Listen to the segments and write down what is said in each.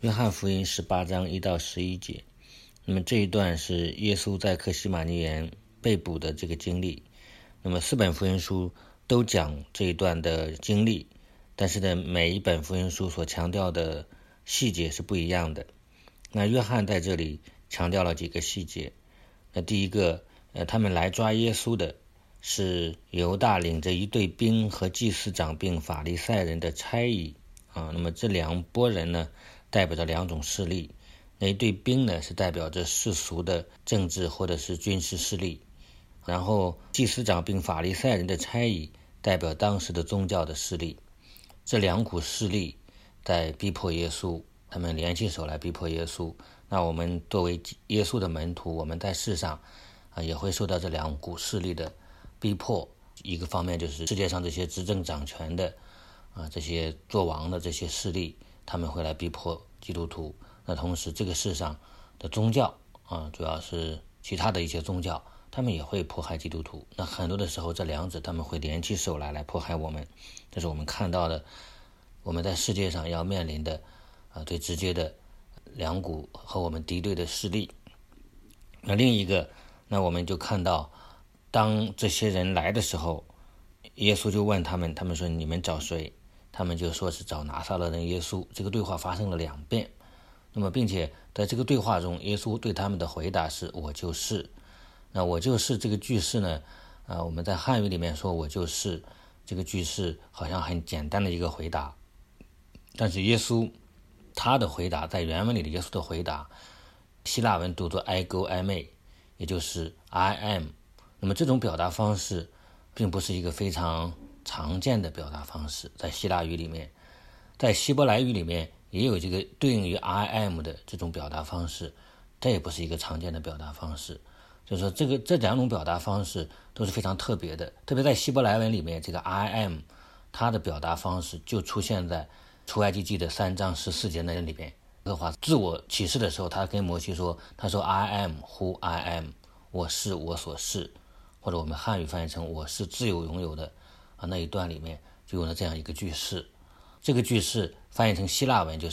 约翰福音18章1到11节。那么这一段是耶稣在客西马尼园被捕的这个经历。那么4本福音书都讲这一段的经历，但是呢，每一本福音书所强调的细节是不一样的。那约翰在这里强调了几个细节。那第一个，他们来抓耶稣的是犹大领着一队兵和祭司长并法利赛人的差役啊。那么这两拨人呢，代表着两种势力。那一队兵呢，是代表着世俗的政治或者是军事势力，然后祭司长并法利赛人的差役代表当时的宗教的势力。这两股势力在逼迫耶稣，他们联起手来逼迫耶稣。那我们作为耶稣的门徒，我们在世上也会受到这两股势力的逼迫。一个方面就是世界上这些执政掌权的这些做王的这些势力，他们会来逼迫基督徒。那同时这个世上的宗教主要是其他的一些宗教，他们也会迫害基督徒。那很多的时候这两者他们会联起手来迫害我们。这是我们看到的，我们在世界上要面临的最直接的两股和我们敌对的势力。那另一个，那我们就看到当这些人来的时候，耶稣就问他们说你们找谁？他们就说是找拿撒勒人耶稣。这个对话发生了2遍。那么并且在这个对话中，耶稣对他们的回答是我就是。那我就是这个句式呢，我们在汉语里面说我就是这个句式好像很简单的一个回答，但是耶稣他的回答，在原文里的耶稣的回答，希腊文读作 ego eimi， 也就是 I am。 那么这种表达方式并不是一个非常常见的表达方式，在希腊语里面，在希伯来语里面也有这个对应于 I am 的这种表达方式，这也不是一个常见的表达方式。就是说这两种表达方式都是非常特别的。特别在希伯来文里面，这个 I am 它的表达方式就出现在出埃及记的3章14节那里边。耶和华自我启示的时候，他跟摩西说，他说 I am who I am， 我是我所是，或者我们汉语翻译成我是自由拥有的那一段里面就用了这样一个句式。这个句式翻译成希腊文就是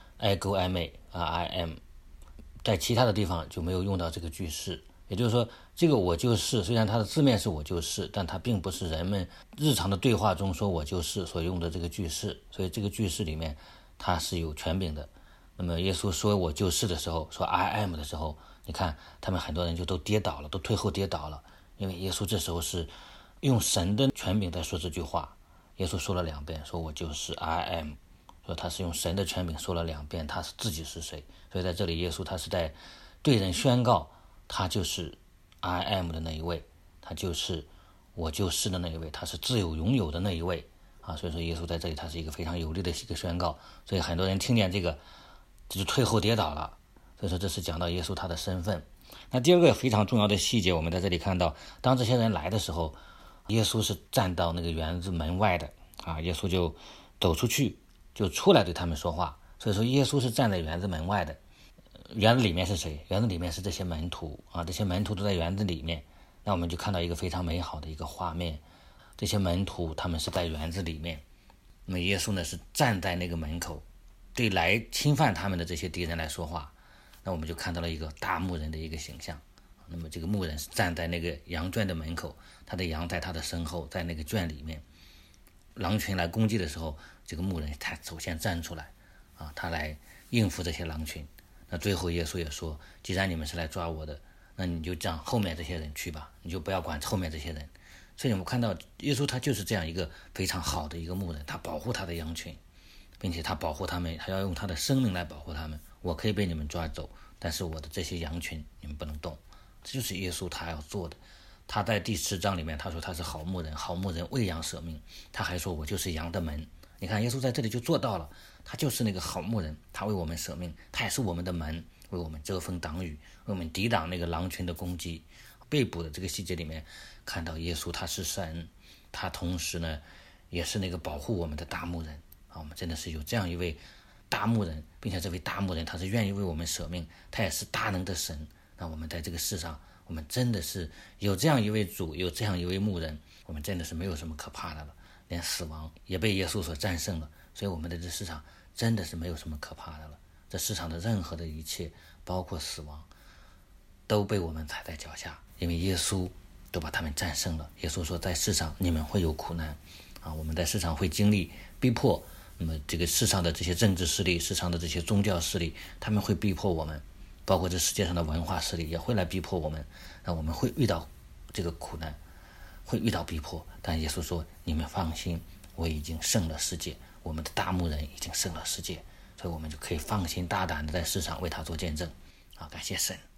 ego eimi I am， 在其他的地方就没有用到这个句式。也就是说，这个我就是，虽然它的字面是我就是，但它并不是人们日常的对话中说我就是所用的这个句式。所以这个句式里面它是有权柄的。那么耶稣说我就是的时候，说 I am 的时候，你看他们很多人就都跌倒了，都退后跌倒了。因为耶稣这时候是用神的权柄在说这句话。耶稣说了2遍，说我就是 I am， 说他是用神的权柄说了2遍他是自己是谁。所以在这里耶稣他是在对人宣告他就是 I am 的那一位，他就是我就是的那一位，他是自由拥有的那一位所以说耶稣在这里他是一个非常有力的一个宣告。所以很多人听见这个就退后跌倒了。所以说这是讲到耶稣他的身份。那第二个非常重要的细节，我们在这里看到，当这些人来的时候，耶稣是站到那个园子门外的耶稣就走出去，就出来对他们说话。所以说耶稣是站在园子门外的。园子里面是谁？园子里面是这些门徒这些门徒都在园子里面。那我们就看到一个非常美好的一个画面，这些门徒他们是在园子里面，那么耶稣呢是站在那个门口，对来侵犯他们的这些敌人来说话。那我们就看到了一个大牧人的一个形象。那么这个牧人是站在那个羊圈的门口，他的羊在他的身后，在那个圈里面。狼群来攻击的时候，这个牧人他首先站出来他来应付这些狼群。那最后耶稣也说，既然你们是来抓我的，那你就让后面这些人去吧，你就不要管后面这些人。所以我们看到耶稣他就是这样一个非常好的一个牧人，他保护他的羊群，并且他保护他们，还要用他的生命来保护他们。我可以被你们抓走，但是我的这些羊群你们不能动。这就是耶稣他要做的。他在第10章里面他说他是好牧人，好牧人为羊舍命。他还说我就是羊的门。你看耶稣在这里就做到了，他就是那个好牧人，他为我们舍命，他也是我们的门，为我们遮风挡雨，为我们抵挡那个狼群的攻击。被捕的这个细节里面看到耶稣他是神，他同时呢也是那个保护我们的大牧人我们真的是有这样一位大牧人，并且这位大牧人他是愿意为我们舍命，他也是大能的神。那我们在这个世上，我们真的是有这样一位主，有这样一位牧人，我们真的是没有什么可怕的了，连死亡也被耶稣所战胜了。所以我们在这世上真的是没有什么可怕的了。 这世上的任何的一切，包括死亡，都被我们踩在脚下，因为耶稣都把他们战胜了。耶稣说，在世上你们会有苦难啊，我们在世上会经历逼迫，那么这个世上的这些政治势力，世上的这些宗教势力，他们会逼迫我们，包括这世界上的文化势力也会来逼迫我们，让我们会遇到这个苦难，会遇到逼迫。但耶稣说，你们放心，我已经胜了世界，我们的大牧人已经胜了世界，所以我们就可以放心大胆的在世上为他做见证啊！感谢神。